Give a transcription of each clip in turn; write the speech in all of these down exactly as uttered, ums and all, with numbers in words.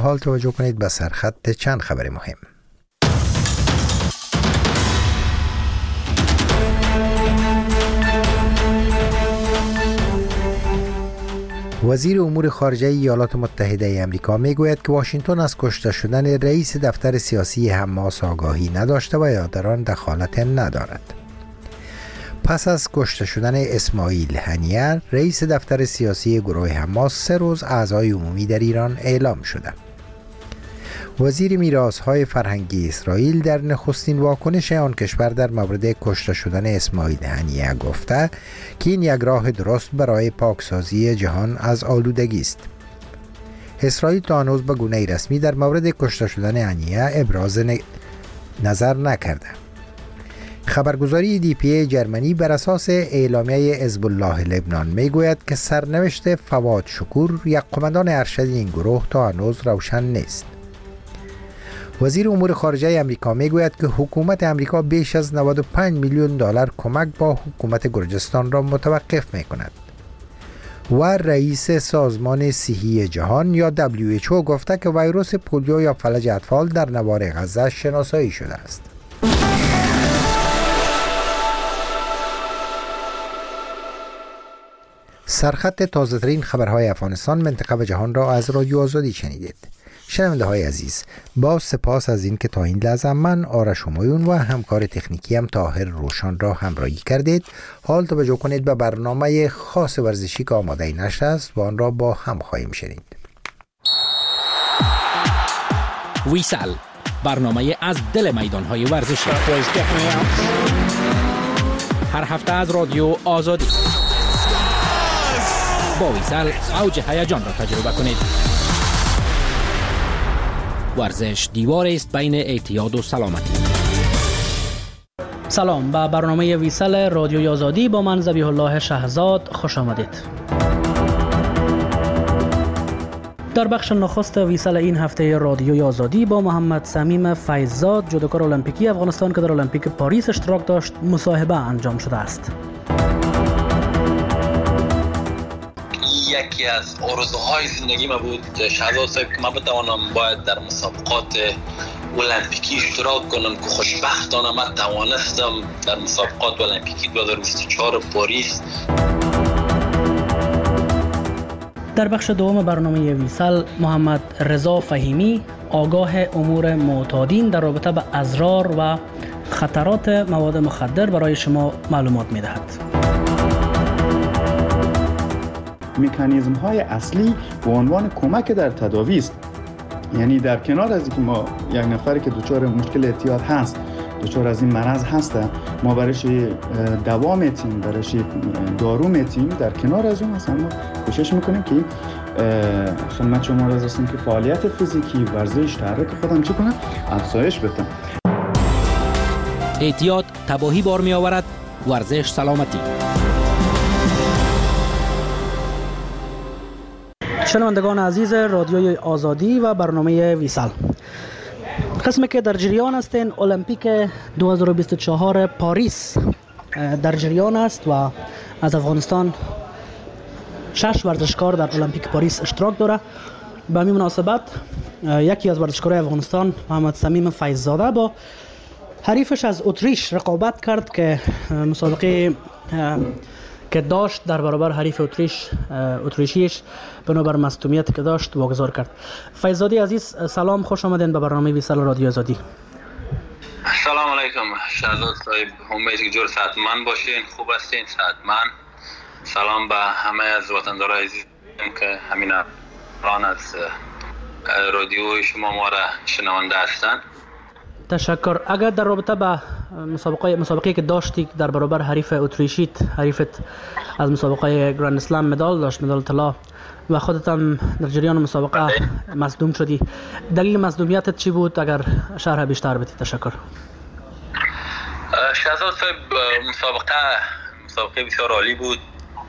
حال توجه کنید به سرخط چند خبر مهم. وزیر امور خارجه ایالات متحده ای آمریکا میگوید که واشنگتن از کشته شدن رئیس دفتر سیاسی حماس آگاهی نداشته و یا در آن دخالت ندارد. پس از کشته شدن اسماعیل هنیه، رئیس دفتر سیاسی گروه حماس، سه روز اعضای عمومی در ایران اعلام شده. وزیر میراث‌های فرهنگی اسرائیل در نخستین واکنش آن کشور در مورد کشته شدن اسماعیل هنیه گفته که این یک راه درست برای پاکسازی جهان از آلودگی است. اسرائیل تا هنوز به گونه رسمی در مورد کشته شدن هنیه ابراز نظر نکرده. خبرگزاری دی پی ای جرمنی بر اساس اعلامیه حزب الله لبنان میگوید که سرنوشت فواد شکور، یک قماندان ارشد این گروه، تا هنوز روشن نیست. وزیر امور خارجه آمریکا میگوید که حکومت آمریکا بیش از نود و پنج میلیون دلار کمک با حکومت گرجستان را متوقف میکند. و رئیس سازمان صحی جهان یا دبلیو اچ او گفته که ویروس پولیو یا فلج اطفال در نوار غزه شناسایی شده است. سرخط تازه ترین خبرهای افغانستان، منطقه و جهان را از رادیو آزادی شنیدید. شنونده های عزیز، با سپاس از این که تا این لحظه من آرش همایون و همکار تکنیکی هم طاهر روشن را همراهی کردید. حال توجه کنید به برنامه خاص ورزشی که آماده نشر است و آن را با هم خواهیم شنید. ویسال، برنامه از دل میدانهای ورزشی، هر هفته از رادیو آزادی. با ویسال اوج هیجان را تجربه کنید. ورزش دیوار است بین اعتیاد و سلامتی. سلام، به برنامه ویسال رادیوی آزادی با من ذبیح الله شهزاد خوش آمدید. در بخش نخست ویسال این هفته رادیوی آزادی با محمد صمیم فیضزاد، جودوکار المپیکی افغانستان که در المپیک پاریس اشتراک داشت، مصاحبه انجام شده است. یکی از آرزوهای زندگی ما بود شهزاد صاحب که من بتوانم باید در مسابقات المپیکی اشتراک کنم که خوشبختانه من توانستم در مسابقات المپیکی دو هزار و بیست و چهار پاریس. در بخش دوم برنامه ویسال محمد رضا فهیمی، آگاه امور معتادین در رابطه با اضرار و خطرات مواد مخدر، برای شما معلومات می‌دهد. مکانیزم های اصلی به عنوان کمک در تداوی است. یعنی در کنار از اینکه ما یک نفری که دچار مشکل اعتیاد هست، دچار از این مرض هسته، ما برایش دوا میتیم، برایش دارو میتیم، در کنار از اون اصلا ما کوشش میکنیم که خدمت شما را رسونیم که فعالیت فیزیکی، ورزش، تحرک خودم چی کنم؟ افزایش بدم. اعتیاد تباهی بار می آورد، ورزش سلامتی. شنوندگان عزیز رادیوی آزادی و برنامه ویسال، قسمی که در جریان هستین، المپیک دو هزار و بیست و چهار پاریس در جریان است و از افغانستان شش ورزشکار در المپیک پاریس اشتراک داره. به همین مناسبت یکی از ورزشکارای افغانستان، محمد صمیم فیضزاده، با حریفش از اتریش رقابت کرد که مسابقه که داشت در برابر حریف اتریش اتریشیش بنابر مصدومیت که داشت واگذار کرد. فیضزاده عزیز، سلام، خوش آمدین به برنامه ویسال رادیو آزادی. سلام علیکم شهزاد صاحب، امیدوارم که جور صحتمند باشین، خوب هستین، صحتمند. سلام به همه از وطندارای عزیزم که همین الان از رادیو شما ما را شنونده هستند. تشکر. اگر در رابطه با مسابقه مسابقه که داشتی در برابر حریف اتریشیت، حریفت از مسابقه گرند اسلم مدال داشت، مدال طلا، و خودت هم در جریان مسابقه مصدوم شدی، دلیل مصدومیتت چی بود؟ اگر شرح بیشتر بدید. تشکر. شهزاد صاحب، مسابقه مسابقه بسیار عالی بود،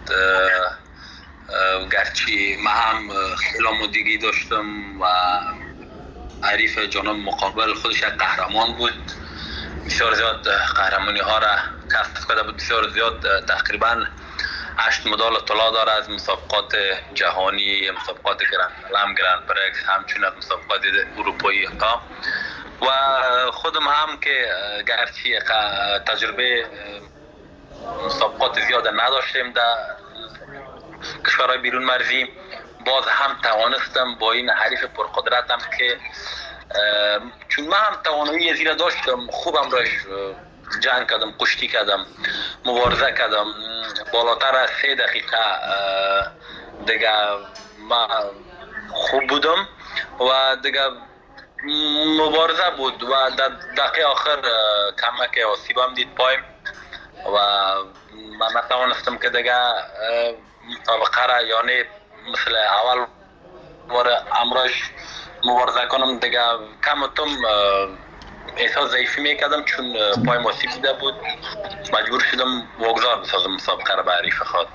گرچه من هم خیلی آمادگی داشتم و حریف جانب مقابل خودش یک قهرمان بود، بسیار زیاد قهرمانی ها را کسب کرده بود، بسیار زیاد تقریبا هشت مدال طلا داره از مسابقات جهانی، مسابقات گرند سلم، گرند پرکس، همچنین از مسابقات اروپایی ها. و خودم هم که گرچه تجربه مسابقات زیاد نداشتیم در کشورهای بیرون مرزی، باز هم توانستم با این حریف پرقدرتم که چون من هم توانایی زیرا داشتم، خوبم راش جنگ کردم، کشتی کردم، مبارزه کردم. بالاتر از سه دقیقه دیگه ما خوب بودم و دیگه مبارزه بود و در دقیقه آخر کمک آسیبم دید پایم و من نتوانستم که دیگه مسابقه را یعنی مثل اول بار امراش مبارزه کنم. دیگه کم تم احساس ضعیفی میکردم چون پایم آسیب دیده بود، مجبور شدم واگذار بسازم مسابقه را به حریف خود.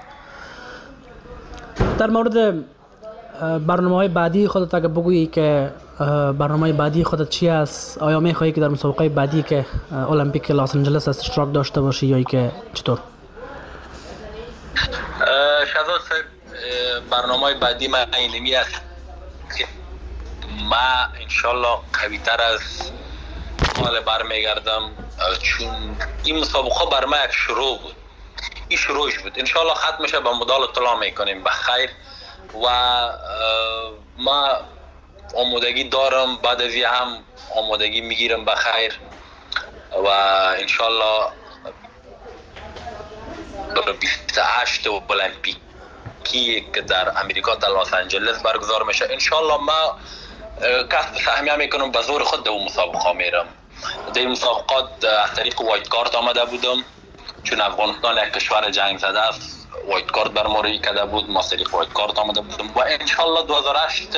در مورد برنامه‌های بعدی خودت اگه بگویی که برنامه بعدی خودت چی است؟ آیا میخواهی که در مسابقه بعدی که المپیک لاس آنجلس است اشتراک داشته باشی یا ای که چطور؟ شهزاد صاحب، برنامه بعدی ما اینمی است که ما انشالله قوی تر از حال برمیگردم، چون این مسابقه بر ما یک شروع بود، این شروعش بود. انشالله ختمش به مدال طلا میکنیم به خیر و ما آمادگی دارم، بعد از این هم آمادگی میگیرم به خیر و انشالله بیست و هشت المپیکی که در امریکا در لس آنجلس برگزار میشه، انشالله ما کسب سهمیه میکنم، به زور خود در مسابقه میرم. در مسابقات از طریق وایت کارت آمده بودم، چون افغانستان یک کشور جنگ زده است، وایت کارت بر ما روی کرده بود، ما طریق وایت کارت آمده بودم و انشالله دو هزار و هشت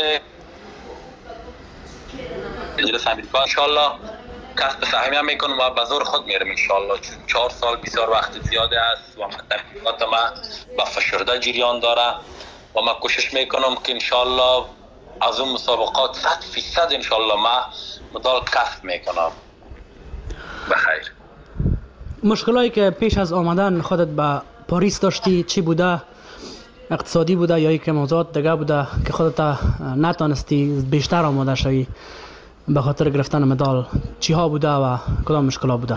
مجلس امریکا انشالله کسب سهمیه میکنم و به زور خود میرم انشالله، چون چهار سال بسیار وقت زیاده است و تحقیقات ما با فشرده جریان داره و ما کوشش میکنم که انشالله از اون مسابقات صد فیصد انشالله ما مدال کسب میکنم. بخیر. مشکلاتی که پیش از آمدن خودت به پاریس داشتی چی بوده؟ اقتصادی بوده یا یک موضوعات دیگه بوده که خودت نتانستی بیشتر آماده شوی به خاطر گرفتن مدال؟ چی ها بوده و کدام مشکلات بوده؟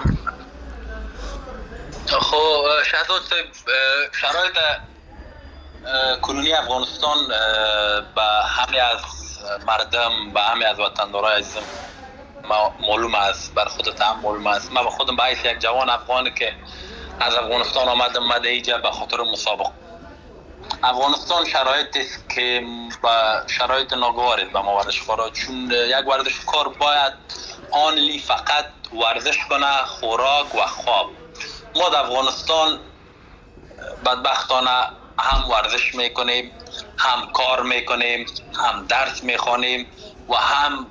خب شهزاد صاحب، شرایط کنونی افغانستان به همه از مردم، به همه از وطندارای عزیزم معلوم است، بر خودت هم معلوم است. من به خودم به حیث یک جوان افغانی که از افغانستان آمدم مده اینجا به خاطر مسابقه. افغانستان شرایطی است که با شرایط ناگوار است به ما ورزشکارا، چون یک ورزشکار باید آنلی فقط ورزش کنه، خوراک و خواب. ما در افغانستان بدبختانه هم ورزش میکنیم، هم کار میکنیم، هم درس میخوانیم و هم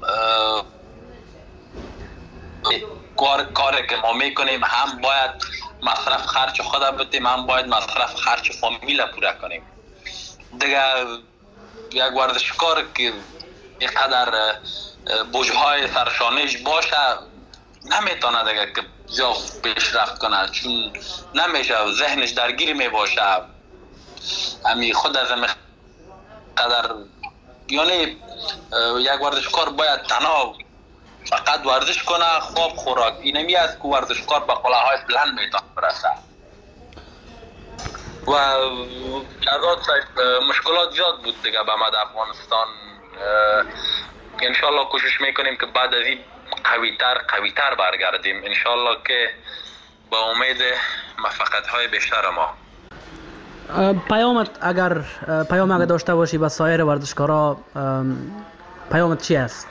کار کاری که ما میکنیم، هم باید مصرف خرچ خود بدیم، هم باید مصرف خرچ فامیل پورا کنیم. دیگه یک ورزشکار که اینقدر بوجهای سرشانش باشه نمیتونه دیگه که جا پیشرفت کنه، چون نمیشه، ذهنش درگیر میباشه. امی خود از این قدر یعنی یک ورزشکار باید تنها فقط ورزش کنه، خواب خوراک. اینمی است که ورزشکار به قله‌های بلند میتونه برسه. و شهزاد صاحب مشکلات زیاد بود دیگه به ما در افغانستان. انشالله کوشش میکنیم که بعد از این قویتر قویتر برگردیم انشالله، که با امید موفقیت های بیشتر ما. پیامت اگر پیام اگر داشته باشی به سایر ورزشکارا، پیامت چی است؟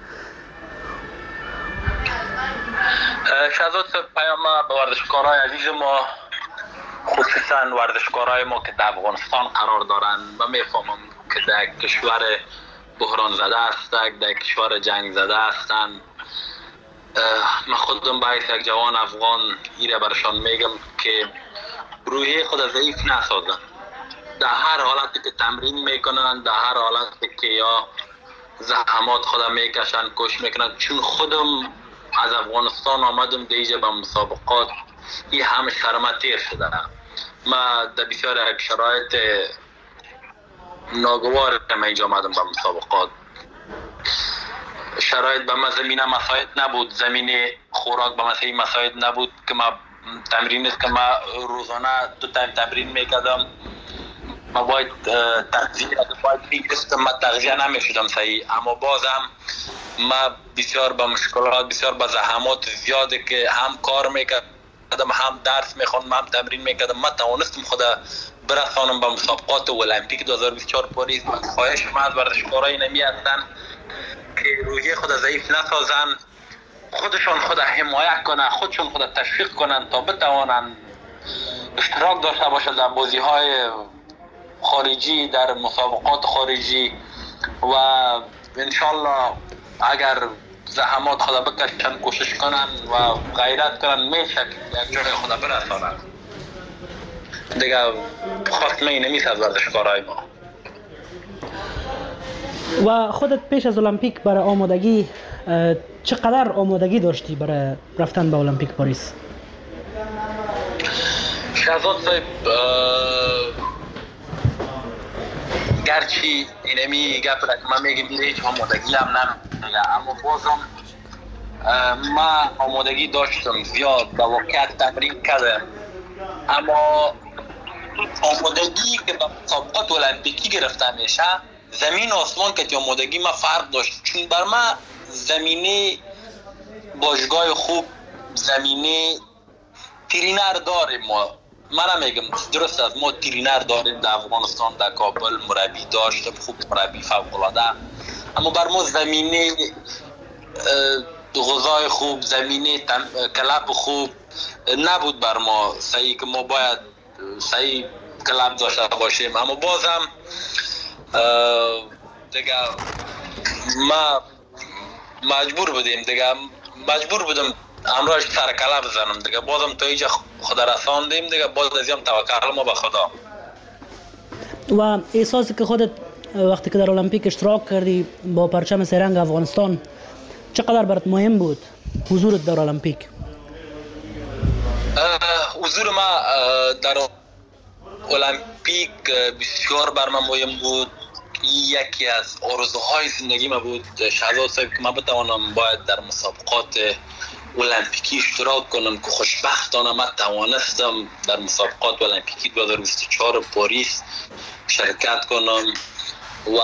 شهزاد صاحب پیام به ورزشکارای عزیز ما، خصوصا ورزشکارای ما که در افغانستان قرار دارن، من میفهمم که در کشور بحران زده هستند، در کشور جنگ زده هستند. من خودم باید یک جوان افغان ایره برشان میگم که روحی خود ضعیف نسازن. در هر حالتی که تمرین میکنن، در هر حالتی که یا زحمات خودم میکشن، کوشش میکنن، چون خودم از افغانستان آمدم دیجه به مسابقات، این همه شرمتیر شده. ما در بسیار شرایط ناگوار من اینجا آمدم به مسابقات. شرایط به من زمینه مساعد نبود، زمین خوراک به من مساعد نبود که ما تمرین است که ما روزانه دو تایم تمرین میکردم. ما باید تغذیه باید میگرفتم، ما تغذیه نمیشدم صحیح، اما بازم ما بسیار با مشکلات، بسیار با زحمات زیاده که هم کار میکردم، هم درس میخوندم، هم تمرین میکردم، ما توانستم خدا برسانم به مسابقات المپیک دو هزار و بیست و چهار پاریس. من خواهش من از ورزشکارای نمی هستن که روحیه خود ضعیف نسازن، خودشون خود حمایت کنن، خودشون خود تشویق کنن تا بتوانن اشتراک داشته باشند در بازی های خارجی، در مسابقات خارجی و انشالله اگر زحمات خدا بکشن، کوشش کنن و غیرت کنن، میشه یک جای خدا برسانن. دیگه خواست می نمیست از ورزشکارهای ما. و خودت پیش از المپیک برای آمادگی چقدر آمادگی داشتی برای رفتن به المپیک پاریس؟ شهزاد صاحب گرچه اینمی گپ را که من میگم دیره هیچ آمادگی هم نمیگه، اما بازم ما آمادگی داشتم زیاد، با واقعیت تمرین کردم، اما آمادگی که به مسابقات المپیکی گرفته میشه زمین و آسمان که آمادگی ما فرق داشت. چون بر ما زمینه باشگاه خوب، زمینه ترینر داریم. ما من نمیگم درست است، ما ترینر داریم در افغانستان، در کابل مربی داشتم خوب، مربی فوق العاده، اما بر ما زمینه غذای خوب، زمینه کلاب خوب نبود بر ما صحیح که ما باید صحیح کلاب داشته باشیم. اما بازم دیگه ما مجبور بودیم، دیگه مجبور بودم امروز سر کلاب بزنم، دیگه بازم تا اینجا خدا رساندیم، دیگه باز از این توکل ما به خدا. و احساسی که خودت وقتی که در المپیک اشتراک کردی با پرچم سه رنگ افغانستان چقدر برات مهم بود حضورت در المپیک؟ حضور ما در المپیک بسیار بر من مهم بود. یکی از آرزوهای زندگی ما بود شهزاد صاحب که من بتوانم باید در مسابقات المپیکی اشتراک کنم که خوشبختانه من توانستم در مسابقات المپیکی دو هزار و بیست و چهار پاریس شرکت کنم و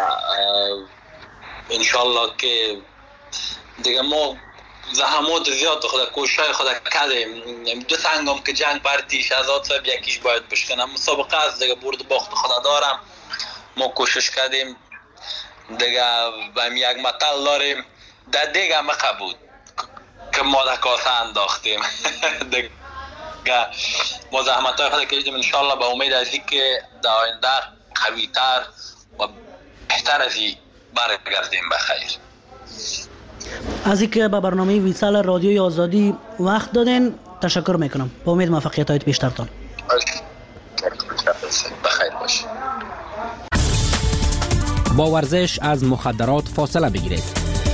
انشالله که دیگه ما زحمات زیاد خدا کوشش خدا کردیم. دو سنگم که جنگ پرتی شهزاد صاحب یکیش باید بشکنم، مسابقه از دیگه برد باخت خدا دارم. ما کوشش کردیم دیگه بهم یک مطل داریم در دیگه مقه بود که ما در کاسه انداختیم دیگه ما زحمت های خدا کردیم. انشالله به امید از این که در آینده قویتر و بهتر از این برگردیم بخیر. از اینکه به برنامه ویسال رادیوی آزادی وقت دادین تشکر میکنم. با امید موفقیت هایت بیشترتان. بخیر باشید. با ورزش از مخدرات فاصله بگیرید.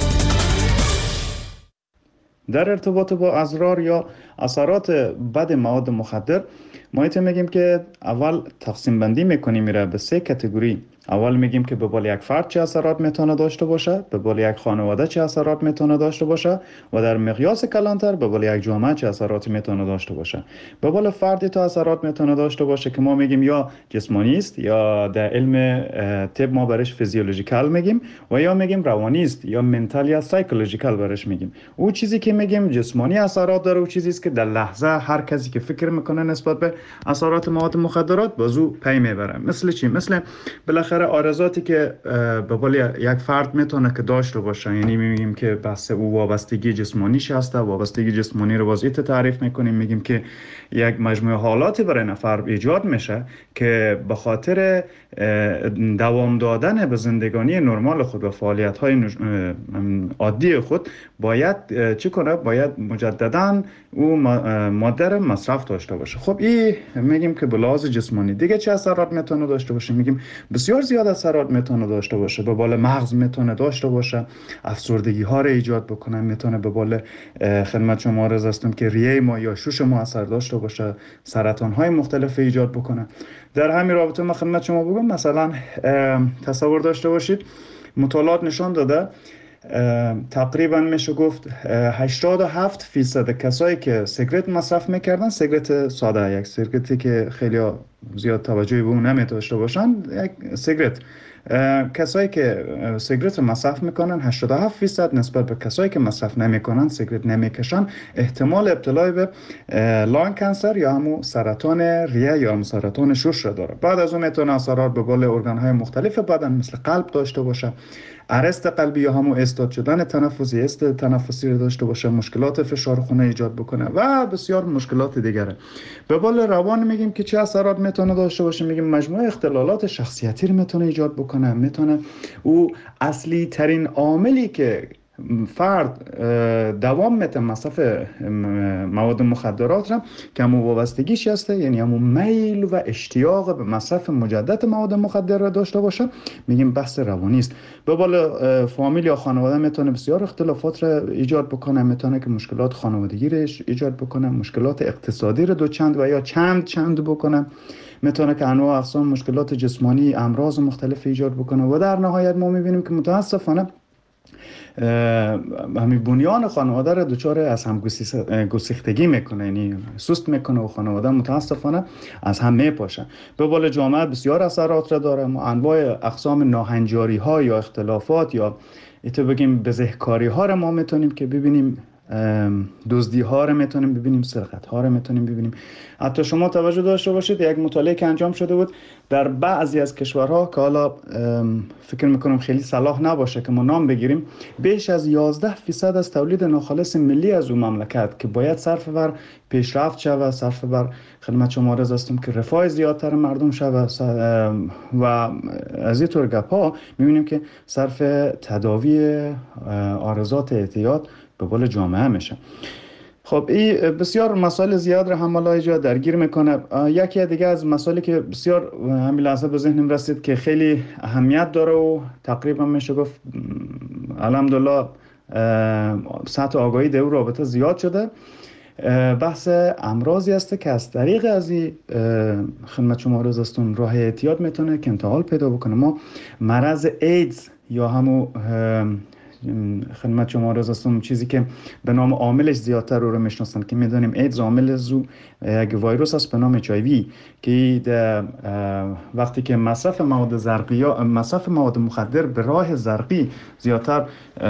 در ارتباط با اضرار یا اثرات بد مواد مخدر ما ایت میگیم که اول تقسیم بندی میکنیم میره به سه کاتگوری. اول میگیم که به بال یک فرد چه اثرات میتونه داشته باشه، به بال یک خانواده چه اثرات میتونه داشته باشه و در مقیاس کلانتر به بال یک جامعه چه اثرات میتونه داشته باشه. به بال فردی تو اثرات میتونه داشته باشه که ما میگیم یا جسمانی است یا در علم طب ما برش فیزیولوژیکال میگیم و یا میگیم روانی است یا منتال یا سایکولوژیکال برش میگیم. او چیزی که میگیم جسمانی اثرات داره او چیزی است که در لحظه هر کسی که فکر میکنه نسبت به اثرات مواد مخدرات بازو پی میبره. مثل چی؟ مثل بالاخره آرزاتی که به قول یک فرد میتونه که داشته باشه، یعنی میگیم که بس او وابستگی جسمانیش هسته. وابستگی جسمانی رو وضعیت تعریف میکنیم، میگیم که یک مجموعه حالاتی برای نفر ایجاد میشه که به خاطر دوام دادن به زندگانی نرمال خود و فعالیت های عادی خود باید چی کنه؟ باید مجددا او ماده رو مصرف داشته باشه. خب این میگیم که به لحاظ جسمانی. دیگه چه اثرات میتونه داشته باشه؟ میگیم بسیار زیاد اثرات میتونه داشته باشه. به بالا مغز میتونه داشته باشه، افسردگی ها رو ایجاد بکنه، میتونه به بالا خدمت شما عرض هستم که ریه ما یا شوش ما اثر داشته باشه، سرطان های مختلف ایجاد بکنه. در همین رابطه من خدمت شما بگم مثلا تصور داشته باشید مطالعات نشان داده تقریبا میشه گفت هشتاد و هفت فیصد کسایی که سیگرت مصرف میکردن، سیگرت ساده، یک سیگرتی که خیلی زیاد توجهی به اون نمیداشته باشن، یک سیگرت، کسایی که سیگرت مصرف میکنن هشتاد و هفت فیصد نسبت به کسایی که مصرف نمیکنن، سیگرت نمیکشن، احتمال ابتلا به لانگ کانسر یا همون سرطان ریه یا همون سرطان شش را داره. بعد از اون میتونه اثرات به بالا ارگان های مختلف بدن مثل قلب داشته باشه، ارست قلبی یا همون استاد شدن تنفسی، است تنفسی رو داشته باشه، مشکلات فشار خون ایجاد بکنه و بسیار مشکلات دیگره. به بالا روان میگیم که چه اثرات میتونه داشته باشه، میگیم مجموعه اختلالات شخصیتی رو میتونه ایجاد بکنه. میتونه او اصلی ترین عاملی که فرد دوام میته مصرف مواد مخدرات را که همون وابستگیش هسته، یعنی همون میل و اشتیاق به مصرف مجدد مواد مخدر را داشته باشه، میگیم بحث روانی است. به بالا فامیل یا خانواده میتونه بسیار اختلافات را ایجاد بکنه، میتونه که مشکلات خانوادگی را ایجاد بکنه، مشکلات اقتصادی را دو چند و یا چند چند بکنه، میتونه که انواع اقسام مشکلات جسمانی، امراض مختلف ایجاد بکنه و در نهایت ما میبینیم که متاسفانه همین بنیان خانواده را دچار از هم گسیختگی میکنه، یعنی سست میکنه و خانواده متاسفانه از هم میپاشه. به بالا جامعه بسیار اثرات را داره. ما انواع اقسام ناهنجاری ها یا اختلافات یا ایتو بگیم بزهکاری ها را ما میتونیم که ببینیم، دزدی ها رو میتونیم ببینیم، سرقت ها رو میتونیم ببینیم. حتی شما توجه داشته باشید یک مطالعه که انجام شده بود در بعضی از کشورها که حالا فکر میکنم خیلی صلاح نباشه که ما نام بگیریم، بیش از یازده فیصد از تولید ناخالص ملی از اون مملکت که باید صرف بر پیشرفت شود، صرف بر خدمت شما عرض هستم که رفاه زیادتر مردم شود و از این طور گپ ها میبینیم که صرف تداوی عارضات اعتیاد به بالا جامعه میشه. خب این بسیار مسائل زیاد را هم اینجا درگیر میکنه. یکی دیگه از مسائلی که بسیار همین لحظه به ذهنم رسید که خیلی اهمیت داره و تقریبا میشه گفت الحمدلله سطح آگاهی در رابطه زیاد شده، بحث امراضی است که از طریق از این خدمت شما عرض هستم راه اعتیاد میتونه که انتقال پیدا بکنه. ما مرض ایدز یا همون خدمت شما عرض هستم چیزی که به نام عاملش زیادتر رو رو میشناسن که میدونیم ایدز عامل زو یک ویروس است به نام اچ آی وی که وقتی که مصرف مواد زرقی یا مصرف مواد مخدر به راه زرقی زیادتر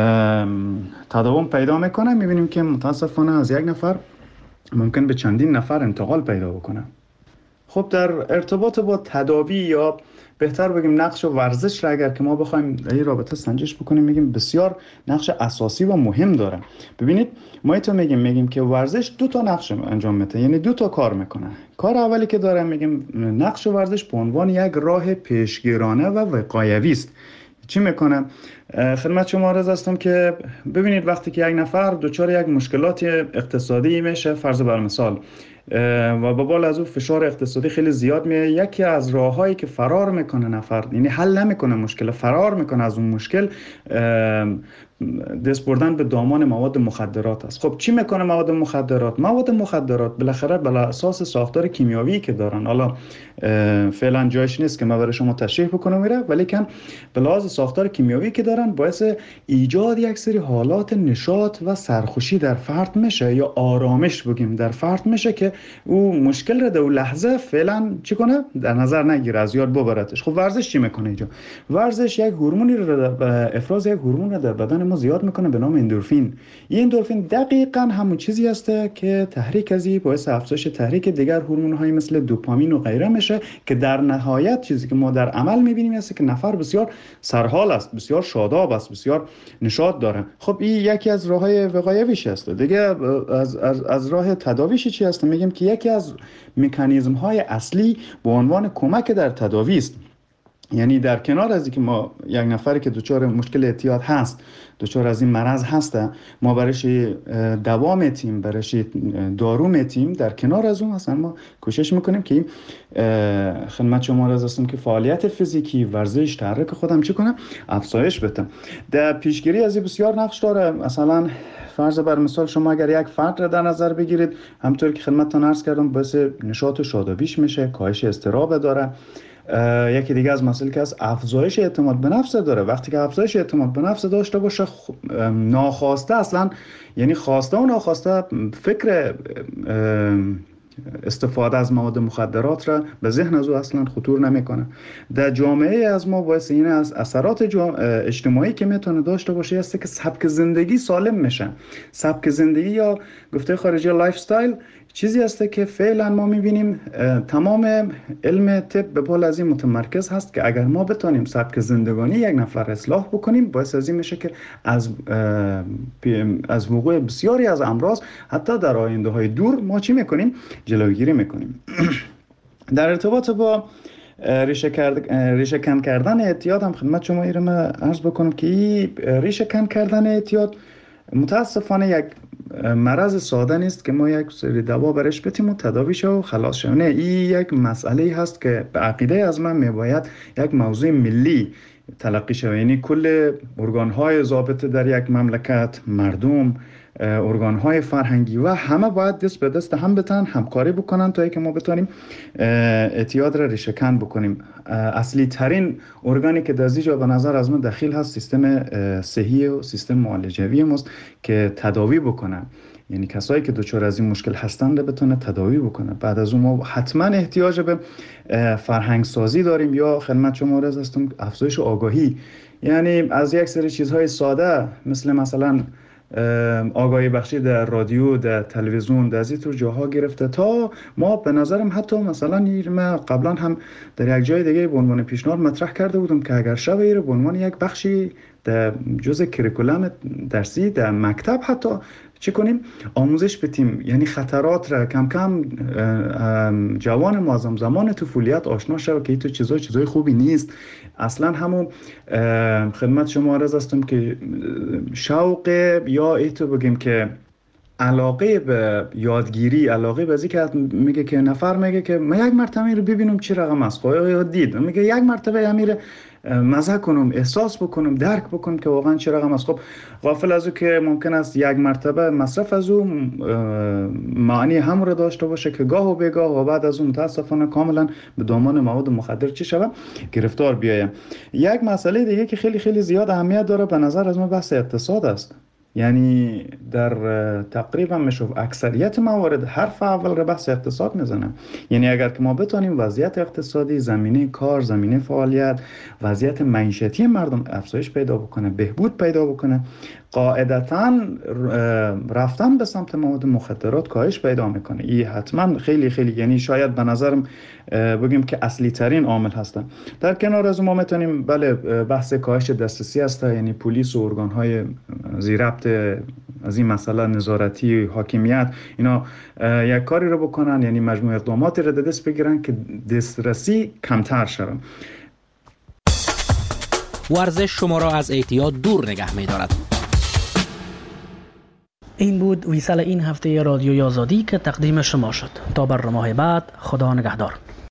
تداوم پیدا میکنه، میبینیم که متاسفانه از یک نفر ممکن به چندین نفر انتقال پیدا بکنه. خب در ارتباط با تداوی یا بهتر بگیم نقش ورزش را اگر که ما بخوایم این رابطه سنجش بکنیم، میگیم بسیار نقش اساسی و مهم داره. ببینید ما ایتو میگیم میگیم که ورزش دو تا نقش انجام میده، یعنی دو تا کار میکنه. کار اولی که داره میگیم نقش ورزش به عنوان یک راه پیشگیرانه و وقایوی است. چی میکنه؟ خدمت شما عرض هستم که ببینید وقتی که یک نفر دچار یک مشکلات اقتصادی میشه، فرض بر مثال، و به بالا از اون فشار اقتصادی خیلی زیاد میه، یکی از راههایی که فرار میکنه نفر، یعنی حل نمیکنه مشکل، فرار میکنه از اون مشکل، دست بردن به دامان مواد مخدرات است. خب چی میکنه مواد مخدرات؟ مواد مخدرات بالاخره بر اساس ساختار کیمیاوی که دارن، حالا فعلا جایش نیست که من برای شما تشریح بکنم میره، ولی کن به لحاظ ساختار کیمیاوی که دارن باعث ایجاد یک سری حالات نشاط و سرخوشی در فرد میشه یا آرامش بگیم در فرد میشه که او مشکل رو در اون لحظه فعلا چی کنه؟ در نظر نگیره، از یاد ببرتش. خب ورزش چی میکنه اینجا؟ ورزش یک هورمونی رو افراز یک هورمون رو در بدن ما زیاد میکنه به نام اندورفین. این اندورفین دقیقاً همون چیزی هسته که تحریک ازی باعث افزایش تحریک دیگر هورمون‌های مثل دوپامین و غیره میشه که در نهایت چیزی که ما در عمل میبینیم است که نفر بسیار سرحال است، بسیار شاداب است، بسیار نشاط داره. خب این یکی از راههای وقایویش است. دیگه از از از راه تداویش چی است؟ میگیم که یکی از مکانیزم‌های اصلی به عنوان کمک در تداوی است. یعنی در کنار از اینکه ما یک نفری که دچار مشکل اعتیاد هست، دچار از این مرض هسته، ما برایش دوا میتیم، برایش دارو میتیم، در کنار از اون اصلا ما کوشش میکنیم که خدمت شما را هستم که فعالیت فیزیکی، ورزش، تحرک خودم چی کنم، افزایش بدم. در پیشگیری از این بسیار نقش داره. مثلا فرض بر مثال شما اگر یک فرد را در نظر بگیرید، همونطور که خدمتتون عرض کردم باعث نشاط و شادابیش میشه، کاهش اضطراب داره. یکی دیگه از مسائل که از افزایش اعتماد به نفس داره. وقتی که افزایش اعتماد به نفس داشته باشه، ناخواسته اصلا، یعنی خواسته و ناخواسته فکر استفاده از مواد مخدرات را به ذهن از او اصلا خطور نمیکنه. در جامعه از ما باعث این از اثرات اجتماعی که میتونه داشته باشه است که سبک زندگی سالم میشه. سبک زندگی یا گفته خارجی لایف استایل چیزی هسته که فعلا ما میبینیم تمام علم طب به پول از این متمرکز هست که اگر ما بتونیم سبک زندگانی یک نفر اصلاح بکنیم، باعث از این میشه که از از وقوع بسیاری از امراض حتی در آینده های دور ما چی میکنیم؟ جلوگیری میکنیم. در ارتباط با ریشه کرد ریشه کن کردن اعتیاد هم خدمت شما ایرم عرض بکنم که این ریشه کن کردن اعتیاد متاسفانه یک مرض ساده نیست که ما یک سری دوا برش بدیم و تداوی شه و خلاص شه. نه، این یک مسئله هست که به عقیده از من میباید یک موضوع ملی تلقی شه. یعنی کل ارگان‌های ضابطه در یک مملکت، مردم، ارگان‌های فرهنگی و همه باید دست به دست هم بتن، همکاری بکنن تا اینکه ما بتونیم اعتیاد را ریشه کن بکنیم. اصلی ترین ارگانی که در اینجا به نظر از من دخیل هست سیستم صحی و سیستم معالجوی ماست که تداوی بکنه. یعنی کسایی که دچار از این مشکل هستند بتونه تداوی بکنه. بعد از اون ما حتما احتیاج به فرهنگ سازی داریم یا خدمت شما عرض هستم افزایش آگاهی. یعنی از یک سری چیزهای ساده مثل مثلا آگاهی بخشی در رادیو، در تلویزیون، در این طور جاها گرفته تا ما به نظرم حتی مثلا ما قبلا هم در یک جای دیگه به عنوان پیشنهاد مطرح کرده بودم که اگر شب ایره به عنوان یک بخشی در جزء کریکولم درسی در مکتب حتی چی کنیم؟ آموزش بدیم. یعنی خطرات را کم کم جوان معظم زمان طفولیت آشنا شود که این تو چیزای چیزای خوبی نیست. اصلا همون خدمت شما عرض هستم که شوق یا ایتو بگیم که علاقه به یادگیری، علاقه به ذکر میگه که نفر میگه که من یک مرتبه رو ببینم چی رقم است، یا دید میگه یک مرتبه امیر مزه کنم، احساس بکنم، درک بکنم که واقعا چه رقم است. خب غافل از او که ممکن است یک مرتبه مصرف از او معنی هم رو داشته باشه که گاه و بگاه و بعد از اون متاسفانه کاملا به دامان مواد مخدر چی شود گرفتار بیایم. یک مسئله دیگه که خیلی خیلی زیاد اهمیت داره به نظر از من بحث اقتصاد است. یعنی در تقریبا میشه اکثریت موارد حرف اول رو بحث اقتصاد میزنم. یعنی اگر که ما بتونیم وضعیت اقتصادی، زمینه کار، زمینه فعالیت، وضعیت معیشتی مردم افزایش پیدا بکنه، بهبود پیدا بکنه، قاعدتاً رفتن به سمت مواد مخدرات کاهش پیدا میکنه. این حتما خیلی خیلی یعنی شاید به نظرم بگیم که اصلی ترین عامل هستن. در کنار از ما میتونیم بله بحث کاهش دسترسی است، یعنی پلیس و ارگان‌های زیربط از این مسئله نظارتی حاکمیت اینا یک کاری رو بکنن، یعنی مجموعه اقداماتی رو دست بگیرن که دسترسی کمتر شود. ورزش شما را از اعتیاد دور نگه می‌دارد. این بود ویسال این هفته رادیوی آزادی که تقدیم شما شد. تا برنامه بعد، خدا نگهدار.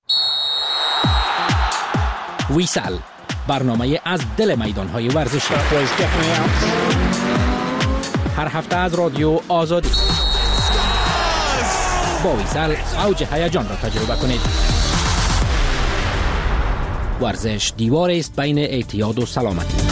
ویسال، برنامه از دل میدان‌های ورزشی. هر هفته از رادیو آزادی. با ویسال اوج هیجان را تجربه کنید. ورزش دیواری است بین اعتیاد و سلامتی.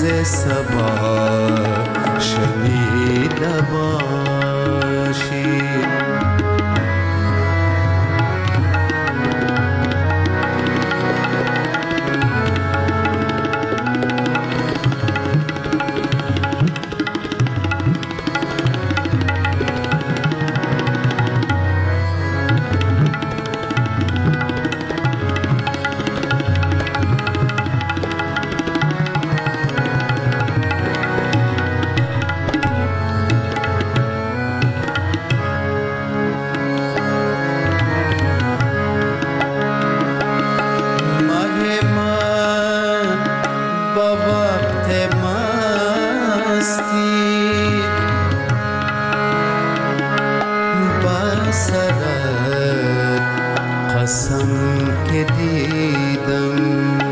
صبا شنیده باشی. قسم که دیدم